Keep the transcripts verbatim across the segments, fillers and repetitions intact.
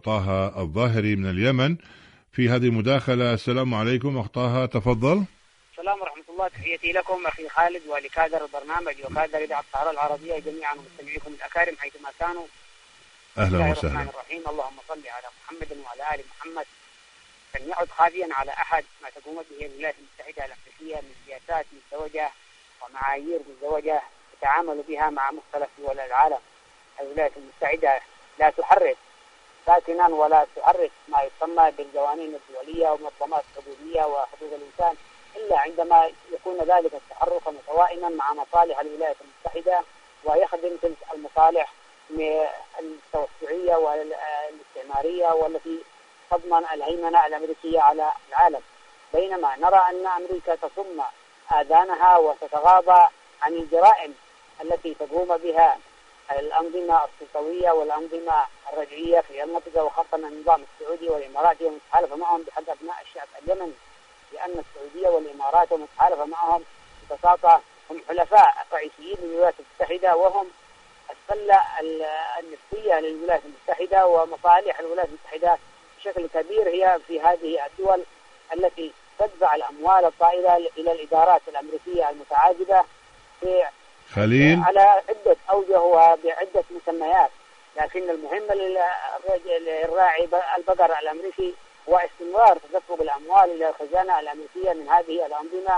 طه الظاهري من اليمن في هذه المداخلة. السلام عليكم أخ طه، تفضل. السلام ورحمة الله، تحياتي لكم أخي خالد ولكادر البرنامج وكادر إذاعة الطائرة العربية جميعا ومستمعيكم الأكارم حيثما كانوا. أهلا وسهلا. بسم الله الرحمن الرحيم. اللهم صل على محمد وعلى آل محمد. لن يعد خافيا على أحد ما تقوم به الولايات المتحدة الأمريكية من سياسات مزدوجة ومعايير مزدوجة تتعامل بها مع مختلف دول العالم. الولايات المتحدة لا تحرك ساكنا ولا تحرك ما يسمى بالقوانين الدولية ومنظمات الحدودية وحقوق الإنسان إلا عندما يكون ذلك التحرك متوائما مع مصالح الولايات المتحدة ويخدم تلك المصالح التوسعية والاستعمارية والتي تضمن الهيمنة الأمريكية على العالم. بينما نرى أن أمريكا تصم آذانها وتتغاضى عن الجرائم التي تقوم بها الأنظمة السلطوية والأنظمة الرجعية في المنطقة، وخاصة النظام السعودي والإماراتي ومتحالفة معهم بحق أبناء الشعب اليمني، لأن السعودية والإمارات ومتحالفة معهم ببساطة هم حلفاء رئيسيين للولايات المتحدة، وهم السلة النفسية للولايات المتحدة، ومصالح الولايات المتحدة بشكل كبير هي في هذه الدول التي تدفع الأموال الطائلة إلى الإدارات الأمريكية المتعاقبة في خليل على عدة أوجه وبعدة مسميات. لكن المهم للراعي البقر الأمريكي هو استمرار تدفق الأموال إلى الخزانة الأمريكية من هذه الأنظمة،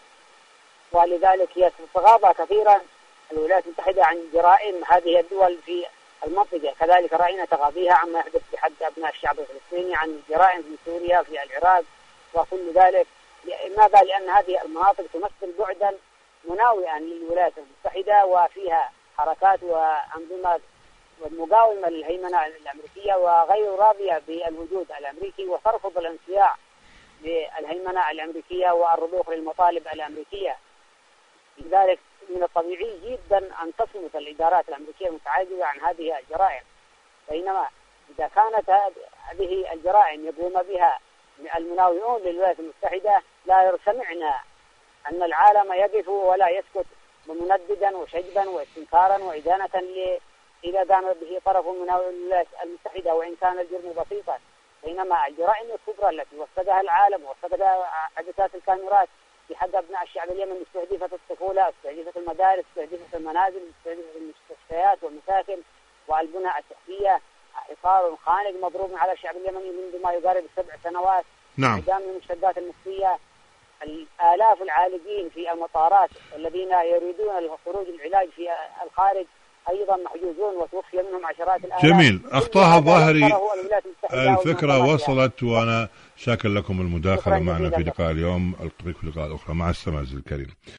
ولذلك هي تتغاضى كثيرا الولايات المتحدة عن جرائم هذه الدول في المنطقة. كذلك رأينا تغاضيها عما يحدث بحق أبناء الشعب الفلسطيني، عن جرائم في سوريا في العراق وكل ذلك. لماذا؟ لأن هذه المناطق تمثل بعدا مناوئا للولايات المتحدة وفيها حركات وأنظمة مقاومة للهيمنة الأمريكية وغير راضية بالوجود الأمريكي وترفض الانصياع للهيمنة الأمريكية والرضوخ للمطالب الأمريكية. لذلك من الطبيعي جدا أن تصمت الإدارات الأمريكية المتعاقبة عن هذه الجرائم. بينما إذا كانت هذه الجرائم يقوم بها المناوئون للولايات المتحدة لا سمعنا أن العالم يقف ولا يسكت منددا وشجبا واستنكارا وإدانة إذا قام به طرف من الولايات المتحدة وإن كان الجرم بسيطا. بينما الجرائم الكبرى التي وثقها العالم ووثقها عدسات الكاميرات في حق أبناء الشعب اليمني، استهدفت الطفولة، استهدفت المدارس، استهدفت المنازل، استهدفت المستشفيات والمساكن والبنى التحتية، حصار خانق مضروب على الشعب اليمني منذ ما يقارب السبع سنوات. نعم. إعدام المشتقات النفسية، الآلاف العالقين في المطارات الذين يريدون الخروج للعلاج في الخارج أيضا محجوزون وتوفي منهم عشرات الآلاف. جميل. أخ طه الظاهري، الفكرة وصلت، وأنا شاكر لكم المداخلة معنا في لقاء اليوم. ألقاكم في لقاء أخرى. مع السلامة الكريم.